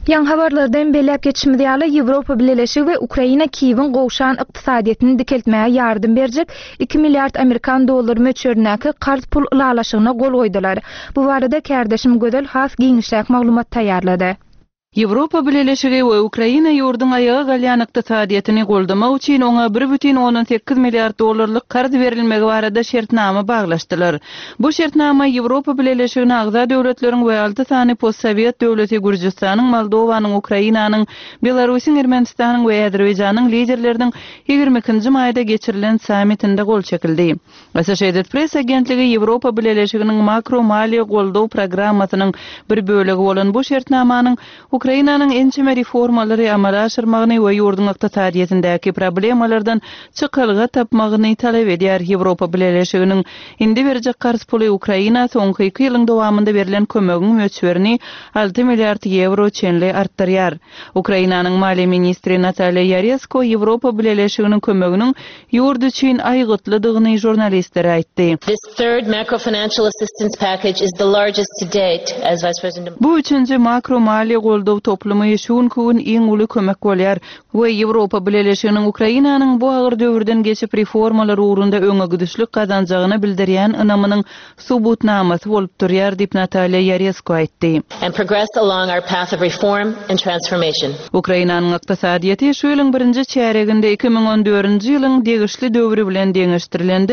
Yan habarlardan belläp geçmedi ýaly Ýewropa Birleşigi we Ukraina Kiýewiň gowşan ykdysadyýetini dikeltmäge ýardym berjek 2 milliard Amerikan dollary möçberindäki qarz pul ulalaşygyna gol goýdular. Bu barada kärdeşim Gödel has giňişlik maglumat taýýarlady. Ýewropa Birleşigi we Ukraina ýurdun aýagy galýan ykdysadyýetini goldamak üçin oňa 1,8 milliard dollarlyk qarz berilmegi barada şertnama baglaşdylar. Bu şertnama Ýewropa Birleşigine agza döwletleriň we 6 sany postsowiet döwleti Gürjistanyň, Moldowanyň, Ukrainanyň, Belarusyň, Ermenistanyň we Azerbaýjanyň liderleriniň 22-nji maýda geçirilen sammitinde gol çekildi. Associated Press agentligi Ýewropa Birleşiginiň makro maliýe goldaw programmasynyň bir bölegi bolan bu şertnamanyň Ukrainanyň ençeme reformalary amala aşyrmagyny we ýurdun ykdysadyýetindäki problemalardan çykylgy tapmagyny talap edýär. Ýewropa Birleşiginiň indi berjek qarz puly Ukraina soňky 2 ýylyň dowamynda berilen kömegiň möçberini 6 milliard euro çenli artdyrýar. Ukrainanyň maliýe ministri Natalia Yaresko Ýewropa Birleşiginiň kömeginiň ýurt üçin aýgytlydygyny jurnalistlere aýtdy. This third macro-financial assistance package is the largest to date, as Vice President. Bu üçünji makro maliýe goldaw toplumy şuň gün iň uly kömek bolýar we Ýewropa Birleşiginiň Ukrainanyň bu agyr döwürden geçip reformalar uğrunda öňe gidişlik kazanjagyny bildirýän ynamynyň subutnamasy bolup durýar diýip Natalia Yaresko aýtdy. And progress along our path of reform and transformation. Ukrainanyň ykdysadyýety şu ýylyň 1-nji çäreginde 2014-nji ýylyň degişli döwri bilen deňeşdirilende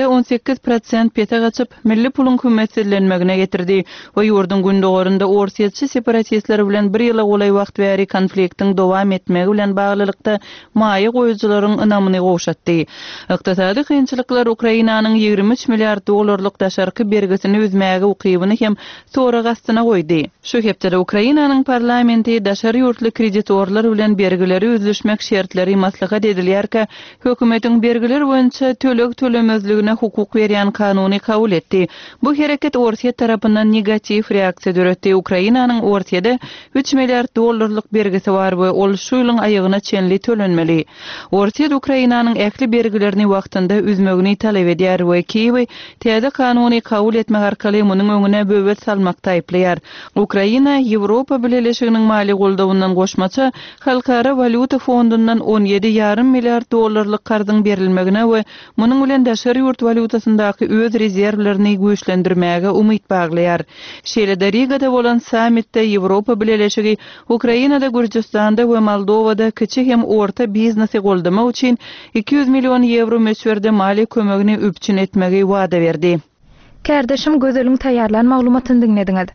18% pete gaçyp milli pulun kümmetlenmegine getirdi we ýurdun gündogorunda orsiýetçi separatistler bilen bir ýyla golay wagt bäri konfliktiň dowam etmegi bilen baglylykda maýa goýucularyň ynamyny gowşatdy. Ykdysady kynçylyklar Ukrainanyň 23 milliard dollarlyk daşarky bergisini üzmäge ukybyny hem sonra gastyna goýdy. Şu hepde Ukrainanyň parlamenti daşary ýurtly kreditorlar bilen bergileri üzleşmek şertleri maslahat edilýärkä, hökümetiň bergiler boýunça töleg tölemezligine hukuk berýän kanuny kabul etdi. Bu hereket Orsiýet tarapyndan negativ reaksiýa döretdi. Ukrainanyň Orsiýede 3 milliard dollarlyk bergisi bar we ol şu ýylyň aýygyna çenli tölenmeli. Orsiýet Ukrainanyň ähli bergilerini wagtynda üzmegini talap edýär we Kiýew täze kanuny kabul etmek arkaly munyň öňüne böwet salmakda aýplaýar. Ukraina Ýewropa Birleşiginiň mali goldawyndan goşmaça Halkara Valyuta Fondundan 17,5 milliard dollarlyk garzyň berilmegine we munyň bilen daşary ýurt valyutasyndaky öz rezerwlerini güýçlendirmäge umyt baglaýar. Şeýle Rigada bolan sammitde Ýewropa Birleşigi Ukrainada, Gürjistanda we Moldowada kiçi hem orta biznesi goldamak üçin 200 milyon euro möçberde mali kömegini üpçün etmegi wada berdi. Kärdeşim Gödeliň taýýarlan maglumatyny diňlediňiz.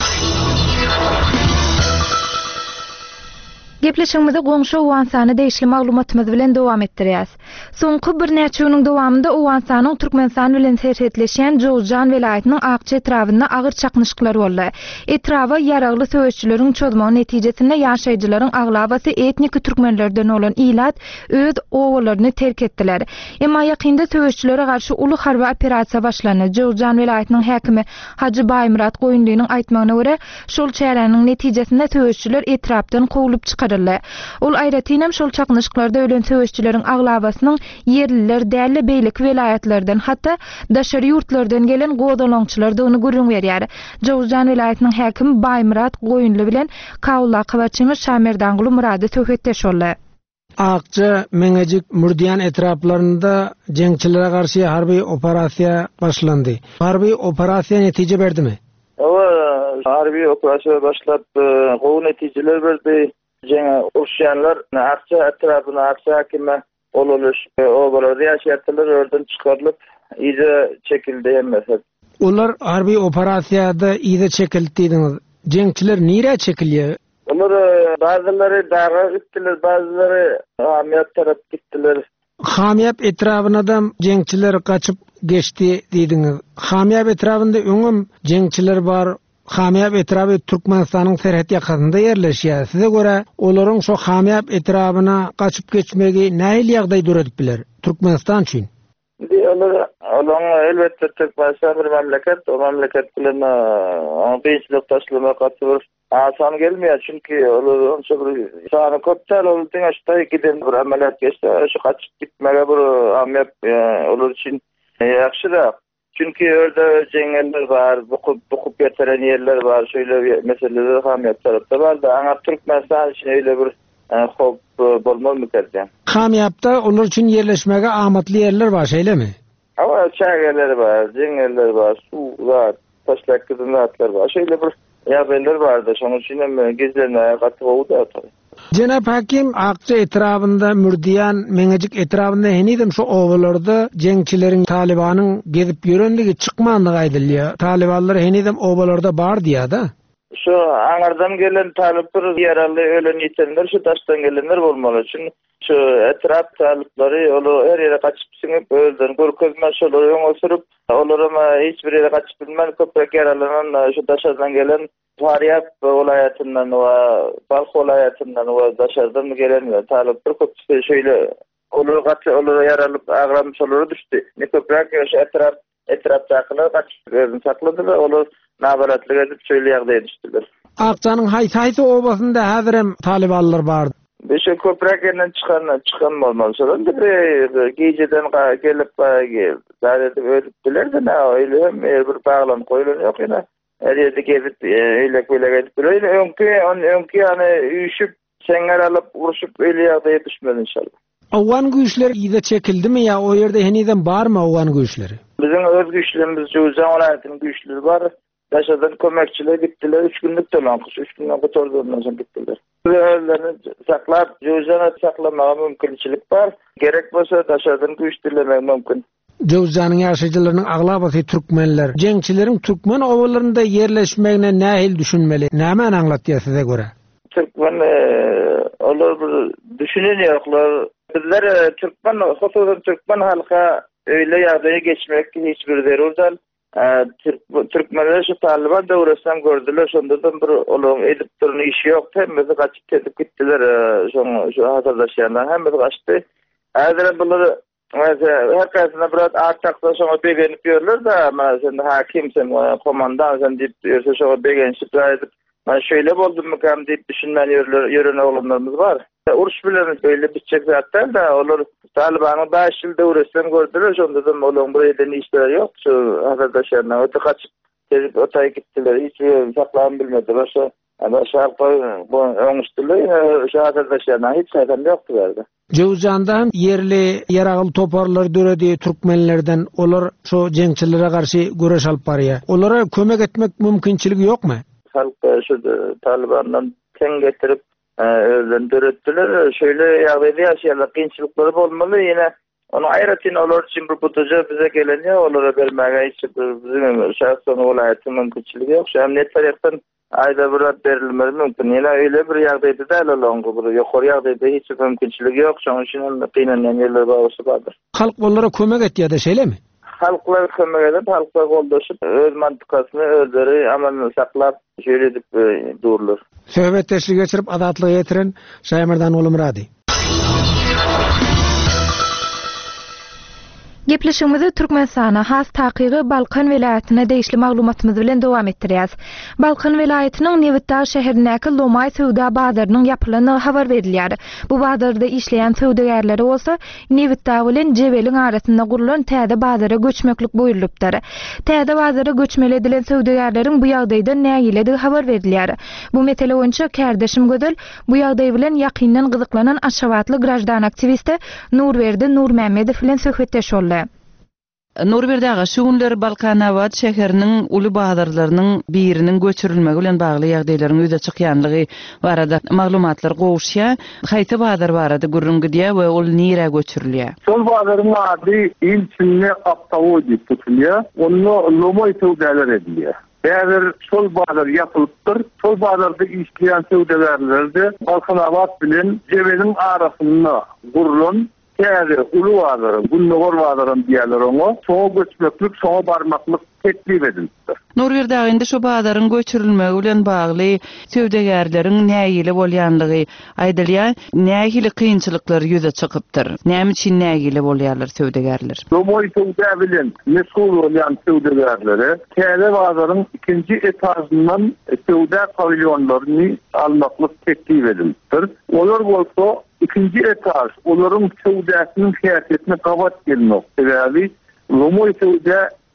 Gepleşigimizi goňşy Owansany deýişli maglumatymyz bilen dowam etdirýäs. Soňky bir näçe ýylyň dowamynda Owansanyň Türkmenistan bilen serhetleşen Jowzjan welaýatynyň Akça etrawynda agyr çaknyşyklar boldy. Etrawa ýaragly söýüşçüleriň çözmegi netijesinde ýaşaýjylaryň aglabasy etnik türkmenlerden olan ilat öz owalaryny terk etdiler. Emma ýakynda söýüşçülere garşy uly harby operasiýa başlandy. Jowzjan welaýatynyň häkimi Hacı Baymurat Goýunlynyň aýtmagyna görä, şol çäranyň netijesinde söýüşçüler etrapdan kowulyp çykar. Ol aýratynam şol çaknyşyklarda ölen söýüşçüleriň aglabasynyň yerliler däli beýlik welaýatlardan hatda daşary ýurtlardan gelen godalançylar da ony görüň berýär. Jowzjan welaýatynyň häkimi Baymurat Goýunly bilen Kawla kawaçymy Şamerdanguly Murady söhbetdeş boldy. Akça Meňejik Murdiýan etraplarynda jeňçilere garşy harby operasiýa başlandy. Harby operasiýa netije berdimi? Harby operasiýa başlap gowy netijeler berdi. Jena urşanlar Akça etrafına Akça hakime oluş o böyle riyasetler oradan çıkarılıp iyice çekildi mesela. Onlar harbi operasyada iyice çekildiğiniz jeňçiler nire çekilýär? Onlar bazıları dağa gittiler, bazıları Hamiyat tarap gittiler. Hamiyat etrafına da jeňçiler kaçıp geçti diýdiňiz. Hamiyat etrafında öňüm jeňçiler bar. Hamiyat etrafı Türkmenistan'ın serhet yakasında yerleşýär. Size göre olaryň şo Hamiyat etrafına kaçıp geçmegi näil ýagdaý durup biler Türkmenistan üçin? Onlar elbette Türkmenistan bir memleket, o memleket bilen beýçilik taşlama gatyr. Asan gelmeýär çünki onlar bir sany köpçäl ol teňeşde giden bir ameliyat geçdi. Şu kaçıp gitmege bir Hamiyat olur üçin ýakşyrak. Çünkü orada cengeller var, bukup getiren yerler var, şöyle meseleler hamiyet tarafta var da ana Türkmenistan için öyle bir hop bolmaz mı derken? Hamiyapta onlar için yerleşmege amatlı yerler var şeyle mi? Ama çaygeller var, cengeller var, su var, taşlak kızınatlar var. Şöyle bir yerler var da şunun için hem gezlerine katı oldu atar. Cenab Hakim Akça etrafında Mürdiyan Mengecik etrafında henidim şu ovalarda jengçilerin Talibanın gezip yörendigi çıkmandygy aýdylýar. Talibanlar henidim ovalarda bar diýär da. Şu aňardan gelen talyplar ýaraly ölen ýetenler şu taşdan gelenler bolmaly. Çünki şu etraf talyplary olu her ýere gaçyp siňip öldürün. Görkezme şolary öňe sürüp olarama hiç bir ýere gaçyp bilmän köpek ýaralanan şu taşdan gelen Faryab vilayetinden ve Balx vilayetinden ve daşardan gelen talyplar köpçe şöyle olur gatly olur yaralyp agram şolary düşdi. Ne köpek şu etrafdakylar gaçyp sakladylar. Olur nabaratlyk edip şöyle ýagdaýa düşdiler. Akçanyň haýsy obasynda häzir hem Talibanlar bar. Beşe köprekenden çıkan bolmaly. Şonda bir geceden gelip zaret öldüler de öyle bir bağlan koyulan yok ýa. Her ýerde gezip öyle edip öyle öňki ýany üýşüp şeňer alyp uruşup öyle ýagdaýa düşmeli inşallah. Awan güýçler ýa-da çekildimi ýa o ýerde heniden barmy awan güýçleri? Bizim öz güýçlerimiz Jojan olaýatyň güýçleri bar. Daşadan kömekçiler gittiler. 3 günlük dolanmış. 3 günden kurtardılar sonra gittiler. Öllerini saklap, Jojan'a saklamağa mümkünçilik var. Gerek bolsa daşadan güýçlemek mümkün. Jowzanyň ýaşaýjylarynyň aglabasy türkmenler, jengçileriň türkmen owalarynda yerleşmegine nähil düşünmeli? Näme aňlatýar size göre? Türkmen olar bir düşünen ýoklar. Bizler Türkmen halka öyle ýagdaýa geçmek hiçbir zerurdan. Türkmenler şu Taliban döwresinden gördüler. Şondan bir olum edip durun işi ýok. Hemmesi gaçyp ketip gittiler. Şu hazırdaşýanlar hemmesi gaçdy. Häzir bular herkesine biraz artakda şoňa begenip ýörler da, sen hakim, sen komandan, sen diýip ýörse şoňa begenip edip, şöyle boldumykam diýip düşünmän ýören oglanlarymyz bar. Uruş bilen öyle bitjek zatlar da olar Talibanyň 5 ýyl döwresinden gördüler. Şonda da olar bir eden işler ýok. Şu hazırdaşanlar öte kaçyp gelip otay gittiler. Hiç saklanyp bilmediler. Ama şarkı bu öňüşdiler. Şu hazırdaşanlar hiç saýdan ýokdy berdi. Jowzandan yerli ýaragıl toparlar döredi türkmenlerden olar şu jengçilere garşy göreş alyp barýar. Olara kömek etmek mümkinçiligi ýokmy? Halk şu Talibandan teň getirip özden döretdiler. Şöyle ýagdaýda ýaşaýarlar, kynçylyklary bolmaly. Ýene onu aýratyn olar üçin bir budaja bize gelenýär, olara bermäge hiç bizim şahsan welaýatyň mümkinçiligi ýok. Şu emniýet tarapdan aýda bir berilmeli mümkin. Ýene öyle bir ýagdaýda da alongy bir ýokary ýagdaýda hiç mümkinçiligi ýok. Şoň üçin gynanýan ýerler barysy. Halk onlara kömek etýär-de şeýlemi? Halklar kömek edip, halklar goldaşyp öz mantykasyny özleri amalyny saklap şöyle edip durulur. Söhbetdeşlik geçirip adatlygy getiren Şaýmyrdan oğlum Radi. Gepleşigimizi Türkmenistana has takygy Balkan welaýatyna değişli maglumatymyz bilen dowam etdirýäs. Balkan welaýatynyň Nevitdağ şäherindäki Lomay Söwda bazarynyň ýapylanyny habar berilýär. Bu bazarda işleýän söwdegärleri bolsa Nevitdağ bilen Jebeliň arasynda gurulan täze bazara göçmeklik buýrulypdyr. Täze bazara göçmeli edilen söwdegärleriň bu ýagdaýda näýiledi habar berilýär. Bu mesele boýunça Kärdeşim Gödel bu ýagdaý bilen ýakyndan gyzyklanan Aşgabatly grajdan aktivisti Nurberdi Nurmammedow bilen söhbetdeş boldy. Nurberdi ağa, şu günler Balkanawad şäheriniň uly bazarlarynyň biriniň göçürilmegi bilen bagly ýagdaýlaryň ýüze çykýanlygy barada maglumatlar gowuşýar. Haýsy bazar barada gürrüňki diýär we ol nire göçürilýär? Şol bazaryň ady ilçinli Aptawo diýip tutulýar. Onu Lomay söwdeler edilýär. Häzir şol bazar ýapylypdyr. Şol bazarda işleýän söwdelerlerde Balkanawad bilen Jebeliň arasynda gurulan täze uly bazary, Gunnogor bazaryn diýerler oňa, soňa göçmeklik, soňa barmaklyk teklip edildi. Nurberdi ağa, indi şu bazaryň göçürilmegi bilen bagly söwdegärleriň näýili bolýanlygy aýdylýar, näýili kynçylyklar ýüze çykypdyr. Näme üçin näýili bolýarlar söwdegärler? Lomoy söwde bilen mesul bolýan söwdegärleri täze bazaryň ikinji etajyndan söwde pavilyonlaryny almaklyk teklip edildi. Olar bolsa ikinji etaj, olaryň söwdäsiniň häsiýetine gabat gelmek. Sebäbi Lomoy söwde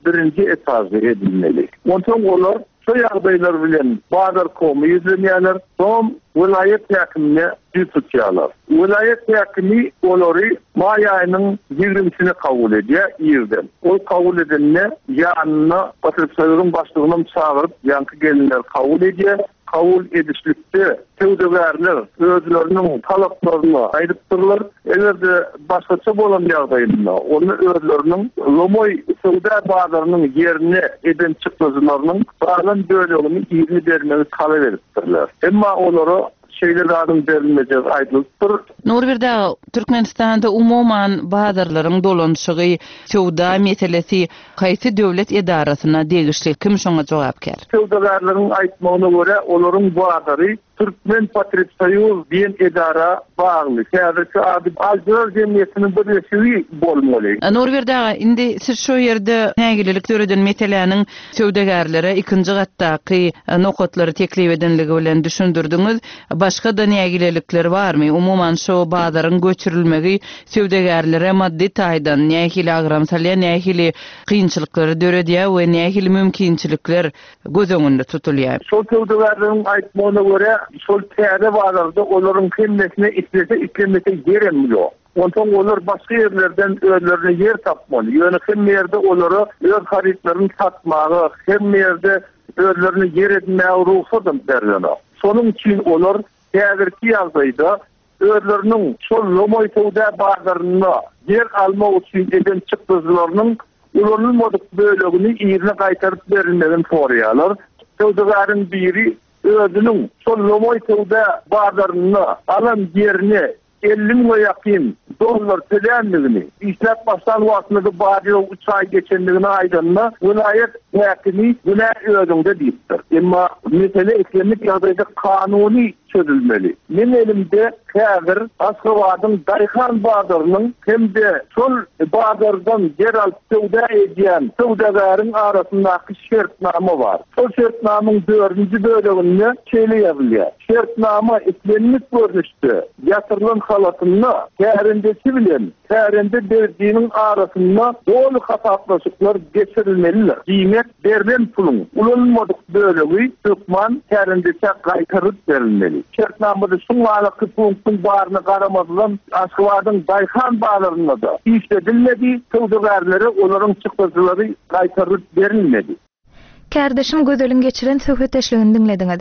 birinci etaje edilmeli. Ondan olar şu ýagdaýlar bilen bazar komy ýüzlenýärler, son vilayet häkimine tutýarlar. Vilayet häkimi olary may aýynyň 20-sini kabul edýär ýerden. O kabul edilne ýanyna patripsaýyryň başlygyny çağıryp, ýanky gelinler kabul edýär. Kabul edişlikte tewdegärler özleriniň talaplaryny aýdypdyrlar. Egerde başgaça bolan ýagdaýynda onu özleriniň lomoy sowda bazarynyň ýerine eden çykdyjylarynyň balan bölegini ýerine bermegi talap edipdirler. Emma olary şeýle radyň berilmejek aýdylypdyr. Norberda Türkmenistanda umuman bazarlaryň dolanşygy, sowda meselesi gaýsy döwlet edarasyna degişli kim şoňa jogapkär? Sowdagärleriň aýtmagyna görä olaryň bazary Türkmen Patripsaýyz diýen edara bagly. Häzirki ady Aljazair jemgyýetiniň birleşigi bolmaly. Norberda indi siz şu ýerde nägilelik töreden meseleniň sowdagärlere ikinji gatdaky nokatlary teklip edenligi bilen düşündirdiňiz. Başga da nägilelikler barmy? Umuman şu bazaryň göçürilmegi sowdagärlere maddi taýdan nähili agramsalya nähili kynçylyklary döredýär we nähili mümkinçilikler göz öňünde tutulýar. Şol sowdagärleriň aýtmagyna görä şol täze bazarda olaryň kemmesine itlemese ýerem ýok. Ondan olar başga ýerlerden özlerine yer tapmaly. Ýöne hem ýerde olary öz haritlaryny satmagy, hem ýerde özlerine yer etmäge ruhsat berilýär. Şonuň üçin olar häzirki ýagdaýda özleriniň şol lomoy sowda bazaryna yer almak üçin eden çykdyjlarynyň ulanylmadyk bölegini ýerine gaýtaryp berilmegen soraýarlar. Sowdagaryň biri özünün son lomoy sowda bazaryna alan ýerine 50 ýakyn dollar tölendigini, işlet başlan wagtynda bary 3 ay geçendigini aýdanma vilayet häkimi buna öýdüňde diýipdir. Emma mesele eklemlik ýagdaýda kanuny çözülmeli. Men elimde häzir Aşgabatyň Daýhan bazarynyň hem-de şol bazardan yer alyp sowda edýän sowdagaryň arasyndaky şertnama bar. Şol şertnamyň 4-nji böleginde şeýle ýazylýar. Şertnama eklemlik görnüşde ýatyrylan halatyny kärendesi bilen kärende berdiğinin arasında dolu hataplaşıklar geçirilmeliler. Kıymet berlen pulun ulanmadık bölümü Türkmen kärendese gaýtaryp berilmeli. Şertnamada şunlaly punktun barına garamadylan Aşgabatyň Daýhan bazaryna da işledilmedi, sowdagärlere olaryň çykdyjlary gaýtaryp berilmedi. Kärdeşim gözeliň geçiren söhbet eşligini dinlediňiz.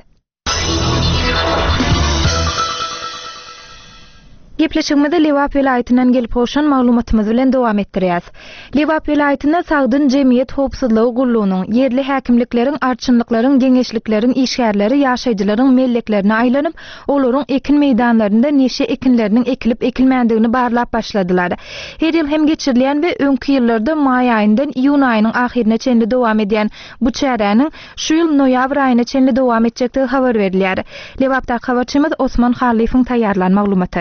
Gepleşigimizde Lewap welaýatynyň gelip hoşan maglumatymyz bilen dowam etdirýäs. Lewap welaýatynda sagdyn jemgyýet howpsuzlygy gullugynyň, yerli häkimlikleriň, arçynlyklaryň, geňeşlikleriň, işgärleri, ýaşaýjylaryň melleklerine aýlanyp, olaryň ekin meýdanlarynda neşe ekinleriniň ekilip ekilmändigini barlap başladylar. Her ýyl hem geçirilýän we öňki ýyllarda may aýyndan iýun aýynyň ahirine çenli dowam edýän bu çäräniň şu ýyl noýabr aýyna çenli dowam etjekdigi habar berilýär. Lewapda habarçymyz Osman Halifiň taýýarlan maglumaty.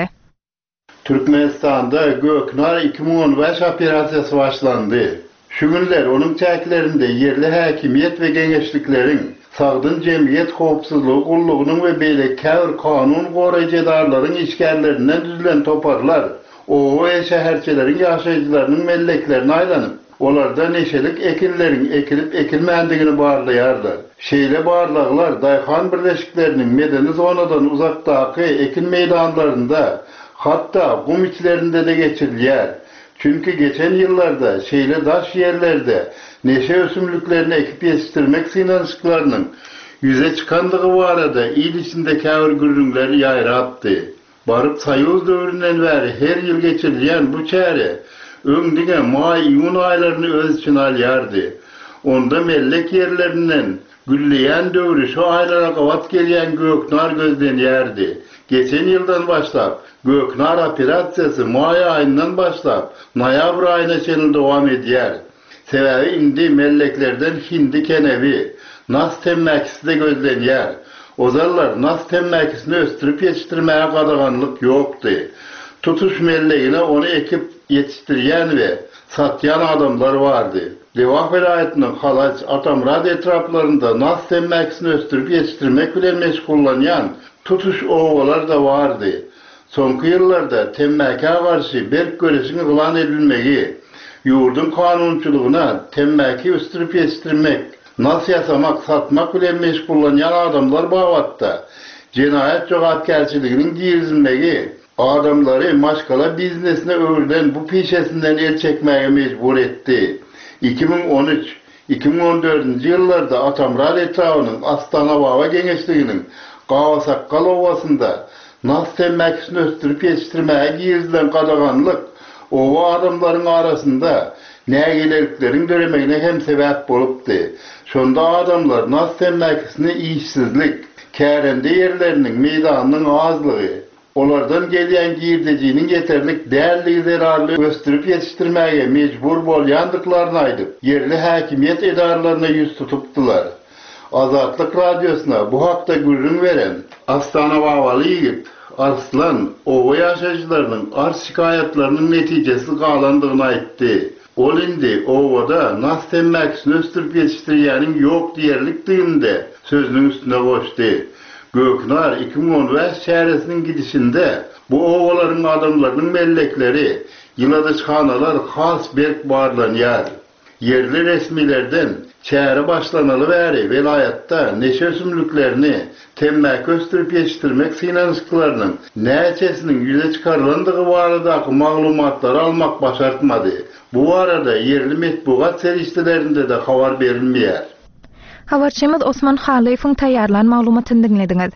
Türkmenistan'da Göknar 2015 operasyası başlandı. Şu günler onun çäklerinde yerli häkimiýet we geňeşliklerin, sagdyn jemgyýet howpsuzlygy gullugynyň we beýlekkäwr kanun goraýjylarlaryň işgärlerinden düzülen toparlar, o we şäherçileriň ýaşaýjylarynyň melleklerine aýlanyp, olarda neşelik ekinleriň ekilip ekilmändigini barlaýarlar. Şeýle barlaglar Daýhan birleşikleriniň medeni zonadan uzakdaky ekin meýdanlarynda hatta gum içlerinde de geçirilýär. Çünkü geçen yıllarda şeýle daş yerlerde neşe ösümlüklerini ekip yetiştirmek synanyşyklarynyň yüze çıkandygy barada il içinde käwir gürrüňler ýaýrapdy. Barıp Saýuz döwründen bäri her ýyl geçirilýän bu çäre öňdige may-iýun aýlaryny öz içine alýardy. Onda mellek yerlerinden gülleýän döwrü şu aýlara gawat gelýän Göknar gözlenýärdi. Geçen yıldan başlap Göknar operasyası may ayından başlap noýabr aýyna çenli dowam edýär. Sebäbi indi melleklerden hindi kenebi, nas temmäkisi de gözlenýär. Ozallar nas temmäkisini östürüp yetiştirmäge gadaganlyk ýokdy. Tutuş mellegine onu ekip yetiştirýän we satýan adamlar bardy. Lewap welaýatynyň Halaç, Atamrad etraplarynda nas temmäkisini östürüp yetiştirmek bilen meşgullanýan tutuş owalar da bardy. Soňky ýyllarda temmäke garşy berk göresini gylan edilmegi yurdun kanunçuluğuna temmaki üstürüp yetiştirmek, nasıl yasamak, satmak bile meşgullanan adamlar bağatta. Cinayet cevapkerçiliğinin girizilmegi, adamları maşgala biznesine öğrenen bu peşesinden el çekmeye mecbur etti. 2013-2014 yıllarda Atamral etrafının Astana Baba Gençliğinin Qavasaqqal Ovasında nas temmekisini östürüp yetiştirmeye girizilen qadağanlık ova adamların arasında nägeleriklerin döremeğine hem sebep bolupdy. Şonda adamlar nas temmekisini işsizlik, kärende yerlerinin meydanının azlığı, olardan gelýän girdejinin yeterlik därli zararly östürüp yetiştirmeye mecbur bolýandyklaryny aýdyp, yerli häkimiýet edaralaryna yüz tutupdylar. Azatlyk radiosuna bu hakda gürrün veren Astana Babaly ýigit Arslan owa ýaşaýjylarynyň arz şikayetlerinin netijesi galandygyny aýtdy. Ol indi owada nas temmekisini östürüp yetiştirýäniň ýok diýerlikdiginde sözüniň üstüne goşdy. Göknar 2015 şäheresiniň gidişinde bu owaların adamlarynyň mellekleri, ýyladyçhanalar has berk barlanýar. Yerli resmilerden çäre başlanaly bäri velayatda neşe sümlüklerini temmeki östürüp yetiştirmek synanyşyklarynyň näçesiniň ýüze çykarlandygy baradaky maglumatlary almak başartmady. Bu arada yerli metbuat serişdelerinde de habar berilmeýär. Habarçymyz Osman Halifoň taýýarlan maglumatyny dinlediňiz.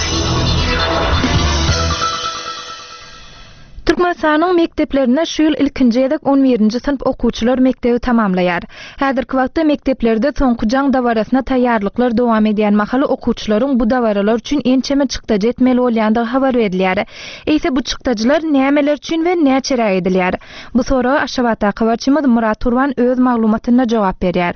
Türkmenistanyň mekdeplerine şu ýyl ilkinji ýedek 11-nji synp okuwçylar mekdebi tamamlaýar. Häzirki wagtda mekdeplerde soňky jaň dawarasyna taýýarlyklar dowam edýän mahaly okuwçylaryň bu dawaralar üçin ençeme çykdaja etmeli bolýandygy habar berilýär. Eýse bu çykdajalar nämeler üçin we näçe edilýär? Bu soraga Aşgabatda habarçymyz Murat Turwan öz maglumatyna jogap berýär.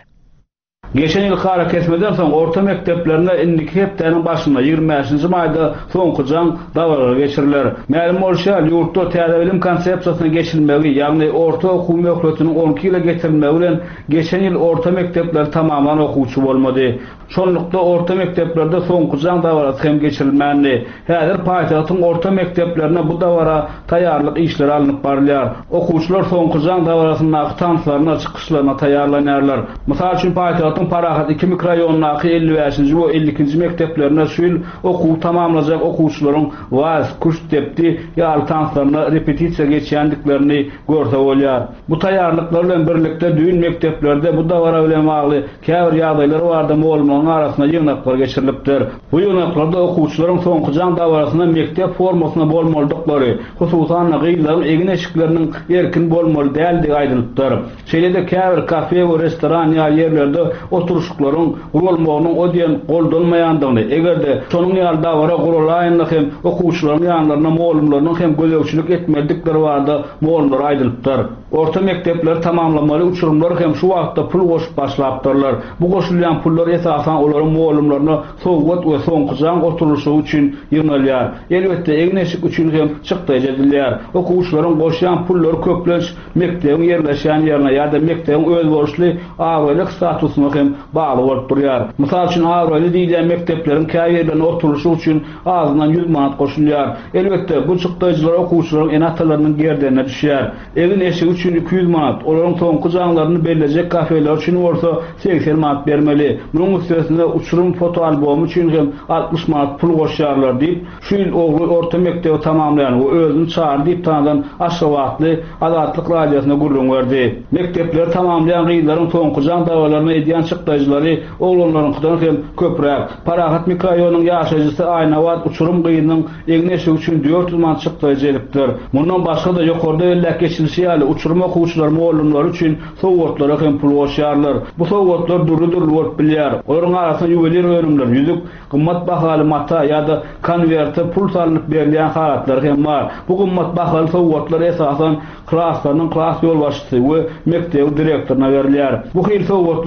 Geçen yıl kara kesmeden soň orta mekteplerine indiki heptäniň başynda 25-nji maýda soňky jaň dawralar geçiriler. Mälim bolsa ýurtda täze bilim konsepsiýasyna geçilmegi, ýagny orta okuw möhletiniň 12 ýyla getirilmegi bilen geçen ýyl orta mektepler tamamlan okuwçy bolmady. Şonlukda orta mekteplerde soňky jaň dawrasy hem geçirilmänli. Häzir paýtagtyň orta mekteplerine bu dawra taýýarlyk işleri alınıp barylýar. Okuwçylar soňky jaň dawrasynyň aktanslaryna çykyşlaryna taýýarlanýarlar. Mysal üçin paýtagtyň Parahat 2 mikroraýonunaky 55-nji we 52-nji mekteplerine şu ýyl okuw tamamlajak okuwçylaryň waz, kurs depdi ýaly tanslaryna repetisiýa geçýändiklerini görse bolýar. Bu taýýarlyklar bilen birlikde düýün mekteplerde bu dawra bilen bagly käbir ýagdaýlar barda molumlaryň arasynda ýygnaklar geçirilipdir. Bu ýygnaklarda okuwçylaryň soňky jaň dawrasyna mektep formasyna bolmalydyklary, hususan gyýlaryň egin eşikleriniň erkin bolmaly däldi aýdylypdyr. Şeýlede käbir kafe we restoran ýa ýerlerde oturuşuklaryň gurulmagynyň o diýen goldalmaýandygyny, egerde şonuň ýalda dawra gurulaýandyk hem okuwçylaryň ýanlaryna molumlaryň hem göleýçilik etmedikleri barada molumlar aýdylypdyr. Orta mektepler tamamlamaly uçurumlar hem şu wagtda pul goşup başlapdyrlar. Bu goşulýan pullar esasan olaryň molumlaryna sowgat we soňky jaň oturuşy üçin ýynalýar. Elbetde egneşik üçin hem çykdaja edilýär. Okuwçylaryň goşýan pullar köplenç mektebiň ýerleşýän ýerine ýa-da mektebiň öz borçly aglyk statusyna hem bagly bolup durýar. Mysal üçin agly diýilen mektepleriň käýerlerine oturuşy üçin azyndan 100 manat goşulýar. Elbetde bu çykdaýjylar okuwçylaryň enatalarynyň gerdenine düşýär. Egin eşigi üçin 200 manat, olaryň soňky jaňlaryny belläjek kafeler üçin bolsa 80 manat bermeli. Munyň üstesinde uçurum foto albomy üçin hem 60 manat pul goşýarlar diýip, şu ýyl ogly orta mektebi tamamlayan we özüni çağır diýip tanadan Aşgabatly Azatlyk radiosyna gurrun berdi. Mektepler tamamlayan gyýlaryň soňky jaň dawalaryna edýän çykdaýjylary oglanlaryňkydan hem köpräk. Parahat mikroraýonunyň ýaşaýjysy Aýnawat uçurum gyýynyň egneşi üçin 400 manat çykdaýjy elipdir. Mundan başga da ýokarda ellek geçilişi ýaly uçurum okuwçylar molumlar üçin sowgatlara hem pul goşýarlar. Bu sowgatlar durdur bolup bilýär. Olaryň arasynda ýuwelier örümler, ýüzük, gymmat bahaly mata ýa-da konwerte pul salyp berilýän halatlar hem bar. Bu gymmat bahaly sowgatlar esasan klaslarynyň klas ýolbaşçysy we mektep direktoryna berilýär. Bu hyl sowgatlar hem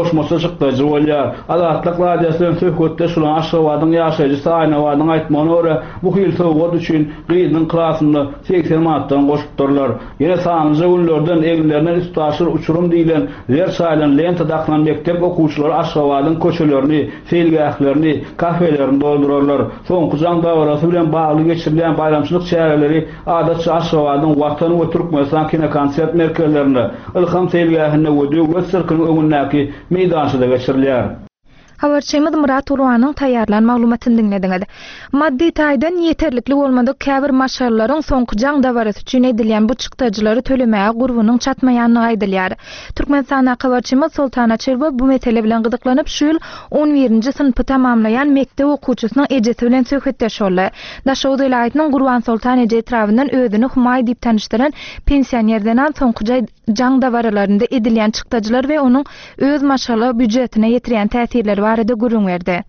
goşmasa çykdyjy bolýar. Azatlyk radiosynyň söhbetde şulan Aşgabatyň ýaşaýjysy Aynabatyň aýtmagyna görä bu hyl sowgat üçin gyzyň klasyny 80 manatdan goşupdyrlar. Ýene sanyjy günlerden egilerine üstaşyr uçurum diýilen yer saýlan lenta daklan mektep okuwçylary Aşgabatyň köçelerini, feýlgählerini, kafelerini doldurarlar. Soňky jaň dawarasy bilen bagly geçirilen bayramçylyk çäreleri adatça Aşgabatyň Watan we Türkmenistan kino konsert merkezlerinde ilham feýlgähine we gösterkiň öňündäki meydançyda geçirilýär. Habarçymyz Murat Urwanyň taýýarlan maglumatyny dinlediňiz. Maddi taýdan ýeterlikli bolmady käbir maşgallaryň soňky jaň dawarasy üçin edilýän bu çykdyjylary tölemäge gurbunyň çatmaýanyny aýdylýar. Türkmenistan habarçymyz Sultana Çerbo bu mesele bilen gyzyklanyp şu ýyl 11-nji synpy tamamlaýan mektep okuwçysynyň ejesi bilen söhbetdeşýärler. Daşow vilayatynyň Gurban Sultan eje etrafyndan özüni humaý diýip tanışdyran pensionerden soňky jaň dawarlarynda edilýän çykdyjylar we onuň öz maşgala büdjetine ýetirýän täsirleri barada gurun verdi.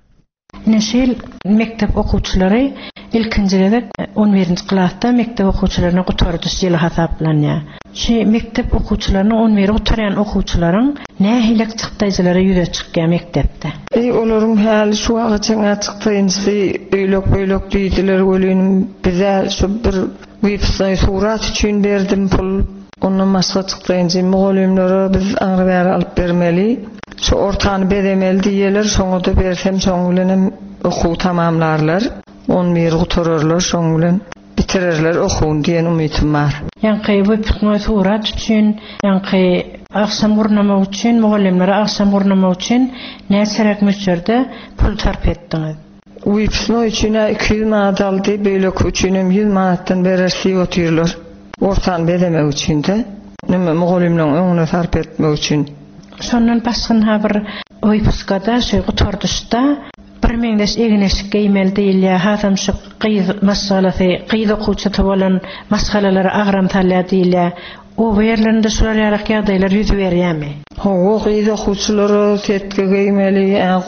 Neşil mektep okuwçylary ilkinjilede 11-nji klasda mektep okuwçylaryny gutardyş ýyly hasaplanýar. Şu mektep okuwçylaryny 11 oturýan okuwçylaryň nähilek çykdyjylary ýüze çykýan mektepde. Olaryň häli şu wagtçyňa çykdyjy öýlek diýdiler welin bize şu bir website surat üçin berdim pul. Onun masga çykdyjy mugallimlere biz aňyry alyp bermeli. Şu ortany beremeli diýerler, şoňa da bersem şoň bilen okuw tamamlarlar. 11 gutururlar, şoň bilen bitirirler okuwny diýen umytym bar. Ýa-ni bu surat üçin, ýa-ni aksam gurnama üçin, mugallimlere aksam gurnama üçin näçerek möçerde pul tarp etdiňiz? Website üçin 200 manat aldy, beýle üçin 100 manatdan berersi oturýarlar. Ortany beremek üçin de, näme mugallimleň öňüne tarp etmek üçin. Şondan başga bir oypuskada şeý gutardışda bir meňdeş egneşik geýmeli diýilýär. Hasam şu gyz masalasy, gyz okuwçy bolan masalalary agram talýar diýilýär. O berlerinde şular ýarak ýagdaýlar ýüz berýärmi? Hawa gyz okuwçylary setge geýmeli,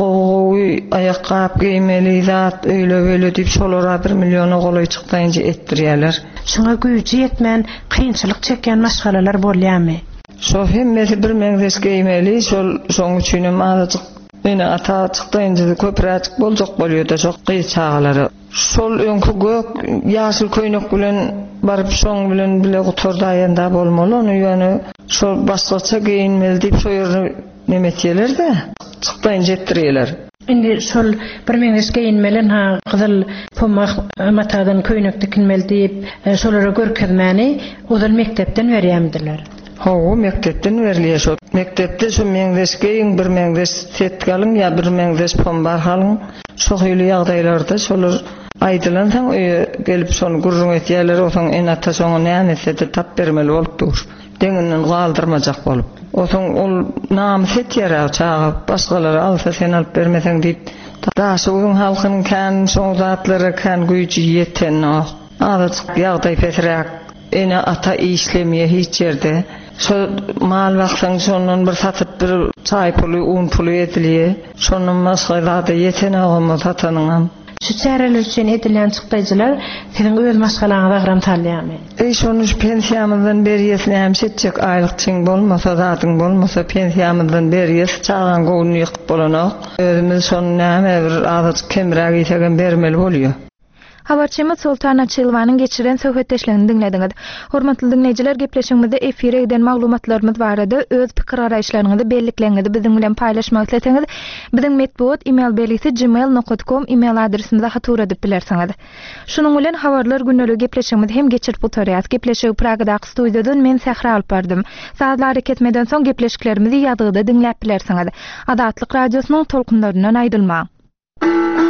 aýakkap geýmeli, zat öýle diýip şolara 1 million golay çykdaýynja etdirýärler. Şoňa güýji ýetmän, kynçylyk çekýän maşgalalar bolýarmy? Şo hemmeti bir meňdes geýmeli, şoň üçin azajyk meni ata çykdaýynja köpräçik boljak bolýar-da şo gyz çagalary. Şol öňkü gök ýaşyl köýnek bilen baryp şoň bilen bile guturdaýanda bolmaly, ony ýöne şol başgaça geýinmeli diýip şo ýerine nemetýärler-de çykdaýynja etdirýärler. Indi şol bir meňdes geýinmelen gyzyl pomak matadan köýnek dikinmeli diýip şolara görkezmäni ozal mektepden berýärmidiler. Hawa mektepden berilýär şo. Mektepde şu meňdes geýin bir meňdes setgalyň ýa bir meňdes pombar halyň. Şo hyly ýagdaýlarda şolar aýdylan soň gelip şonu gurrun etýärler, otaň enata şoňa näme tap bermeli bolupdyr. Deňinden galdyrmajak bolup. Otaň ol nam setýär çağa başgalara alsa sen alyp bermeseň diýip. Daşyň halkynyň kan şoň zatlary kan güýji ýeten azajyk ýagdaý pesrak. Ene ata işlemeye hiç yerde. Şo mal baksan şonun bir satıp bir çay pulu, un pulu ediliye. Şonun masgalada yetene olmaz atanın. Şu çäreler üçin edilen çykdyjylar senin öz maşgalaňyza agram talýarmy? Şonu pensiýamyzdan berýäsini hem setjek aýlykçyň bolmasa, zatyň bolmasa pensiýamyzdan berýäs, çagan goýuny ýykyp bolanok. Özümiz şonu näme bir azajyk kemräk ýetegen bermeli bolýar. Habarçymyz Sultana Çelwanyň geçiren söhbetdeşligini dinlediňiz. Hormatly dinleýijiler, gepleşigimizde efire eden maglumatlarymyz barada öz pikir araýşlaryňyzy bellikleňizi biziň bilen paýlaşmak isleseňiz, biziň medbuat email belgisi gmail.com email adresimize hatura edip bilersiňiz. Şunuň bilen habarlar günnelik gepleşigimiz hem geçirip oturýar. Gepleşigi Pragadaky studiýadan men Sähra alyp bardym. Saatlar ketmeden soň gepleşiklerimizi ýazgyda dinläp bilersiňiz. Adatlyk radiosynyň tolkunlaryndan aýdylma.